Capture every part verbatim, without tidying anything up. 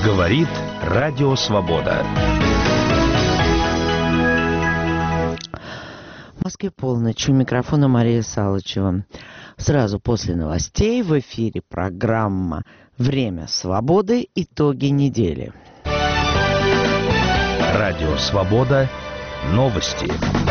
Говорит Радио Свобода. В Москве полночь. У микрофона Мария Салычева. Сразу после новостей в эфире программа «Время свободы. Итоги недели». Радио Свобода. Новости.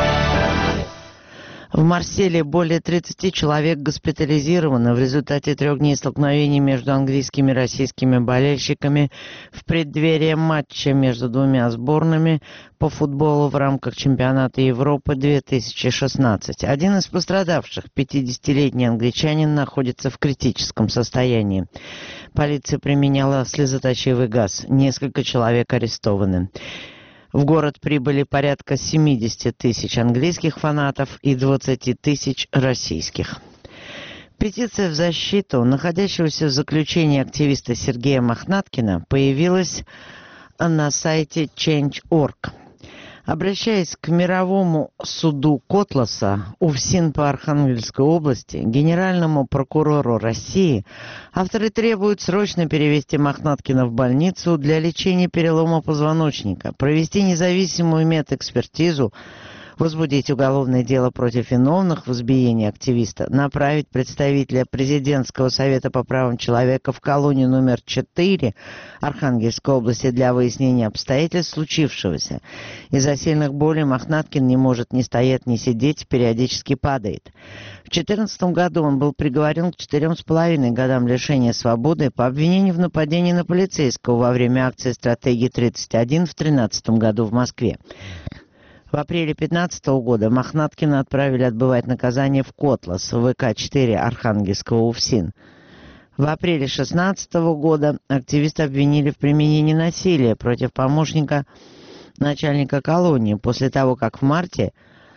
В Марселе более тридцати человек госпитализированы в результате трех дней столкновений между английскими и российскими болельщиками в преддверии матча между двумя сборными по футболу в рамках чемпионата Европы две тысячи шестнадцать. Один из пострадавших, пятидесятилетний англичанин, находится в критическом состоянии. Полиция применяла слезоточивый газ. Несколько человек арестованы. В город прибыли порядка семидесяти тысяч английских фанатов и двадцати тысяч российских. Петиция в защиту находящегося в заключении активиста Сергея Мохнаткина появилась на сайте чейндж точка орг. Обращаясь к мировому суду Котласа, УФСИН по Архангельской области, генеральному прокурору России, авторы требуют срочно перевести Мохнаткина в больницу для лечения перелома позвоночника, провести независимую медэкспертизу, возбудить уголовное дело против виновных в избиении активиста, направить представителя Президентского совета по правам человека в колонию номер четыре Архангельской области для выяснения обстоятельств случившегося. Из-за сильных болей Мохнаткин не может ни стоять, ни сидеть, периодически падает. В две тысячи четырнадцатом году он был приговорен к четырем с половиной годам лишения свободы по обвинению в нападении на полицейского во время акции «Стратегия тридцать один» в две тысячи тринадцатом году в Москве. В апреле две тысячи пятнадцатого года Мохнаткина отправили отбывать наказание в Котлас, в вэ ка четыре Архангельского УФСИН. В апреле две тысячи шестнадцатого года активисты обвинили в применении насилия против помощника начальника колонии, после того, как в марте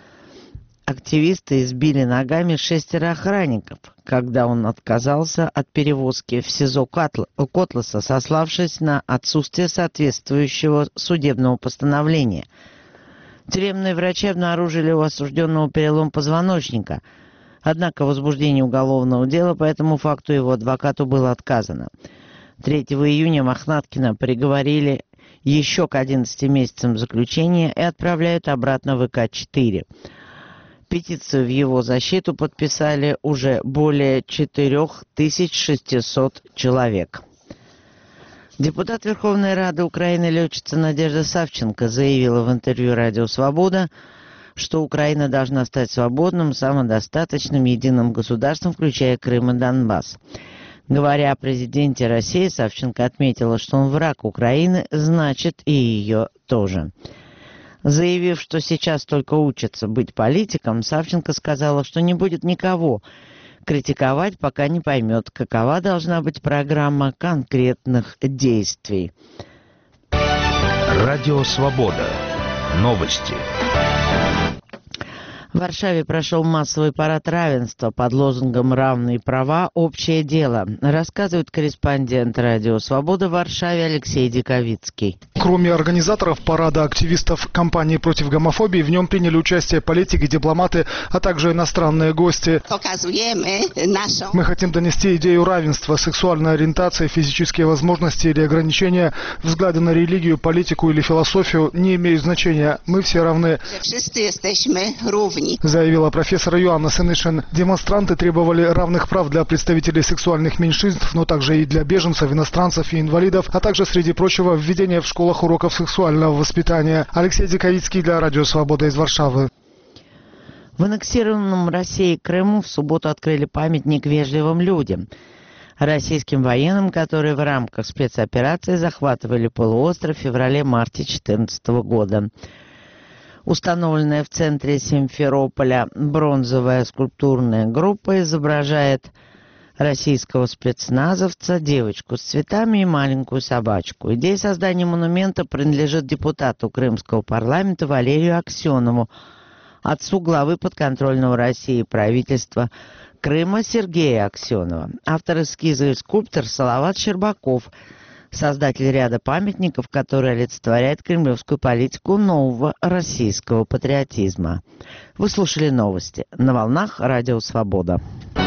активисты избили ногами шестеро охранников, когда он отказался от перевозки в СИЗО Котласа, сославшись на отсутствие соответствующего судебного постановления. Тюремные врачи обнаружили у осужденного перелом позвоночника, однако возбуждение уголовного дела по этому факту его адвокату было отказано. третьего июня Мохнаткина приговорили еще к одиннадцати месяцам заключения и отправляют обратно в вэ ка четыре. Петицию в его защиту подписали уже более четырёх тысяч шестисот человек. Депутат Верховной Рады Украины летчица Надежда Савченко заявила в интервью «Радио Свобода», что Украина должна стать свободным, самодостаточным, единым государством, включая Крым и Донбасс. Говоря о президенте России, Савченко отметила, что он враг Украины, значит и ее тоже. Заявив, что сейчас только учится быть политиком, Савченко сказала, что не будет никого критиковать, пока не поймет, какова должна быть программа конкретных действий. Радио Свобода. Новости. В Варшаве прошел массовый парад равенства под лозунгом «Равные права. Общее дело». Рассказывает корреспондент «Радио Свобода» в Варшаве Алексей Диковицкий. Кроме организаторов парада, активистов кампании против гомофобии, в нем приняли участие политики, дипломаты, а также иностранные гости. Мы хотим донести идею равенства, сексуальной ориентации, физические возможности или ограничения, взгляды на религию, политику или философию не имеют значения. Мы все равны. Заявила профессор Йоанна Сенышин. Демонстранты требовали равных прав для представителей сексуальных меньшинств, но также и для беженцев, иностранцев и инвалидов, а также, среди прочего, введение в школах уроков сексуального воспитания. Алексей Диковицкий для Радио Свобода из Варшавы. В аннексированном Россией Крыму в субботу открыли памятник вежливым людям, российским военным, которые в рамках спецоперации захватывали полуостров в феврале-марте две тысячи четырнадцатого года. Установленная в центре Симферополя бронзовая скульптурная группа изображает российского спецназовца, девочку с цветами и маленькую собачку. Идея создания монумента принадлежит депутату Крымского парламента Валерию Аксенову, отцу главы подконтрольного России правительства Крыма Сергея Аксенова. Автор эскиза и скульптор Салават Щербаков, создатель ряда памятников, которые олицетворяют кремлевскую политику нового российского патриотизма. Вы слушали новости на волнах Радио Свобода.